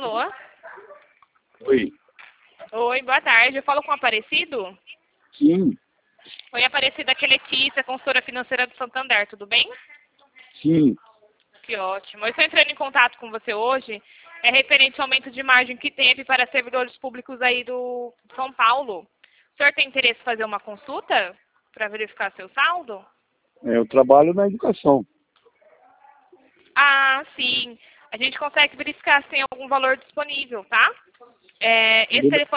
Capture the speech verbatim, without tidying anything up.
Alô? Oi. Oi, boa tarde. Eu falo com o Aparecido? Sim, Oi, Aparecida, aqui é Letícia, consultora financeira do Santander, tudo bem? sim. Que ótimo. Eu estou entrando em contato com você hoje, é referente ao aumento de margem que teve para servidores públicos aí do São Paulo. O senhor tem interesse em fazer uma consulta para verificar seu saldo? É, eu trabalho na educação. Ah, sim. A gente consegue verificar se tem algum valor disponível, tá? É, esse telefone